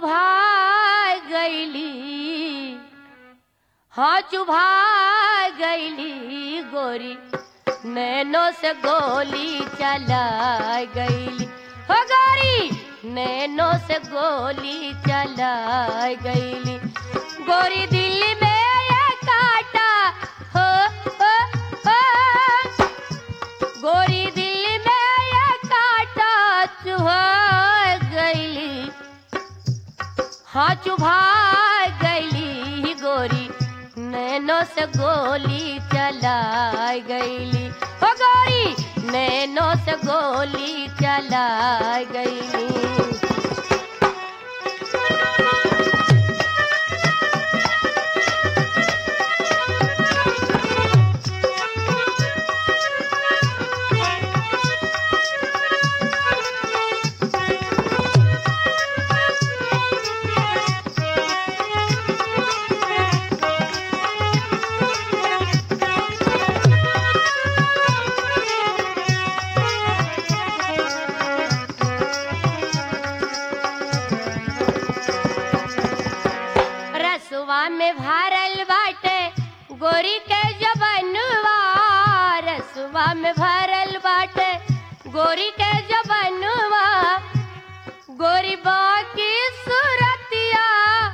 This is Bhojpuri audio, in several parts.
चुभा गईली, हाँ चुभा गईली गोरी, नैनों से गोली चला गईली, हो गोरी नैनों से गोली चला गईली। गोरी दिल में ये काटा हो, गोरी दिल में ये काटा चुभा गईली, हाँ चुभा गईली गोरी, नैनों से गोली चला गईली, हो गोरी नैनों से गोली चला गईली। रसवा में भरल बाटे गोरी के जबनुआ, रसवा में भरल बाटे गोरी के जबनुआ, गोरी बाकी सूरतिया,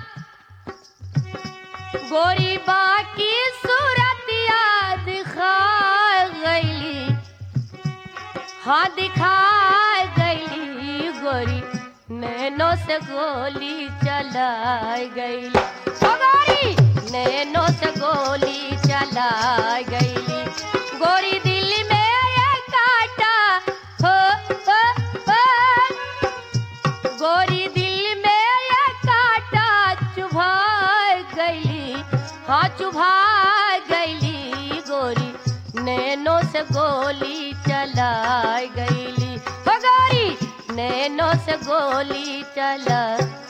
गोरी बाकी सूरतिया दिखा गईली, हाँ दिखा गईली गोरी, नैनों से गोली चला गईली, ओ गोरी नैनों से गोली चला गईली। गोरी दिल में ये काटा हो, गोरी दिल में ये काटा चुभा गईली, हाँ चुभा गईली गोरी, नैनों से गोली चला गईली, हो गोरी नैनों से गोली चला।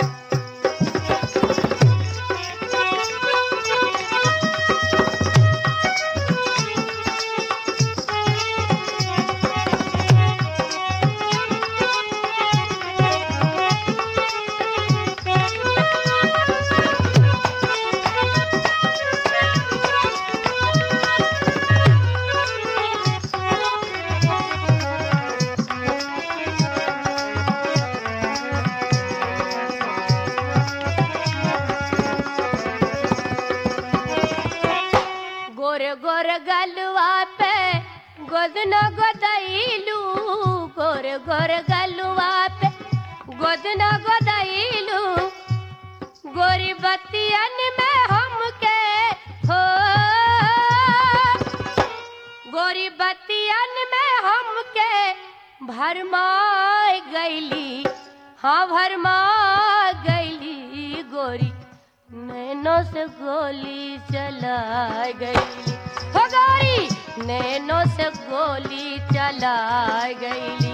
गोर गलवा पे गोदन गोदइलू, गोर गोर गलवा पे गोदन गोदइलू, गोरी बतियन में हमके हो, गोरी बतियन में हमके भरमा गईली, हाँ भरमा गईली गोरी, नैनों से गोली चला गईली, हो गोरी नैनों से गोली चला गईली।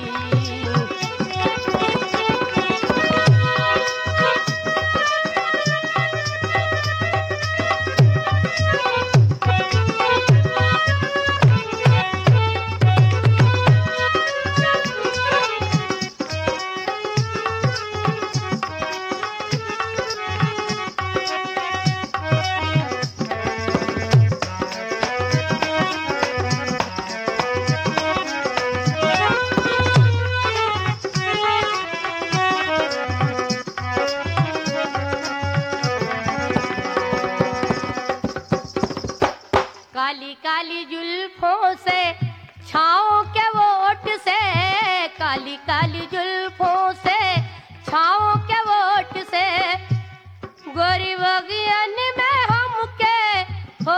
काली काली जुल्फों से छाँव के वोट से, काली काली जुल्फों से छाँव के वोट से, गोरी बगियन में हमके हो,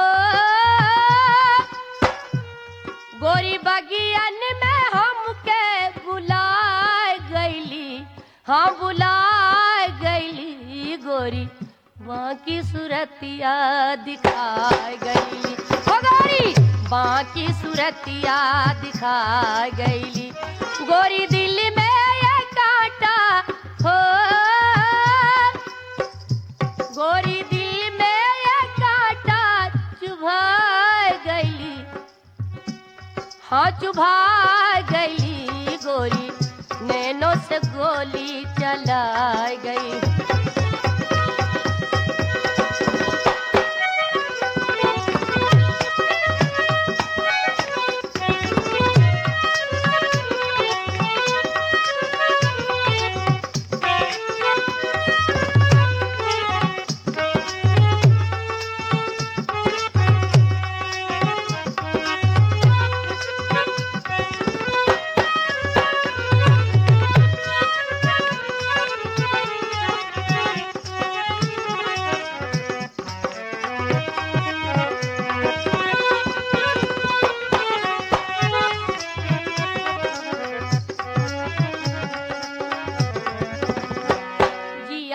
गोरी बगियन में हमके बुला गईली, हाँ बुला गईली गोरी, बाकी सूरतिया दिखा गईली, हो गोरी बाकी सूरतिया दिखा गईली। गोरी दिल में ये काटा हो, गोरी दिल में ये काटा चुभा गईली, हाँ चुभा गईली गोरी, नैनों से गोली चला गई।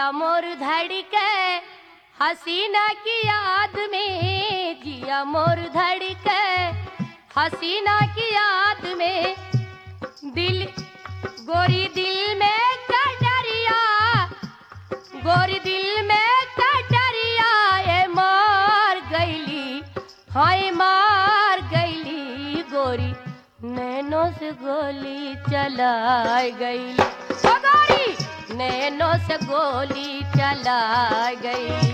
जिया मोर धड़के हसीना की याद में, जिया मोर धड़के हसीना की याद में, दिल गोरी दिल में कटरिया, गोरी दिल में कटरिया ये मार गईली, हाय मार गईली गोरी नैनों से गोली चलाई गईली, ओ गोरी नैनों से गोली चलाई गईली।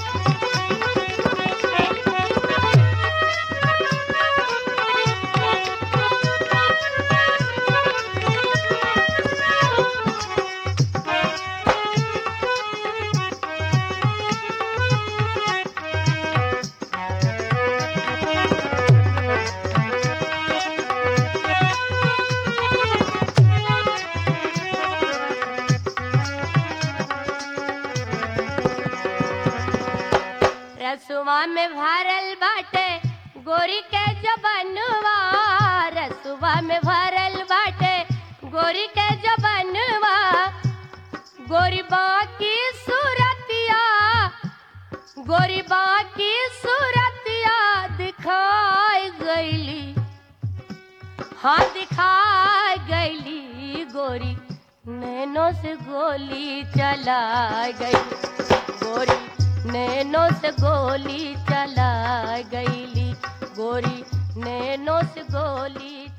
रसुआ में भरल बाटे गोरी के जबनवा, रसुआ में भरल बाटे गोरी के जबनवा, गोरी बाकी सूरतिया, गोरी बाकी सूरतिया दिखाई गईली, हाँ दिखाई गईली गोरी नैनों से गोली चलाई गई, गोरी नैनों से गोली चला गईली, गोरी नैनों से गोली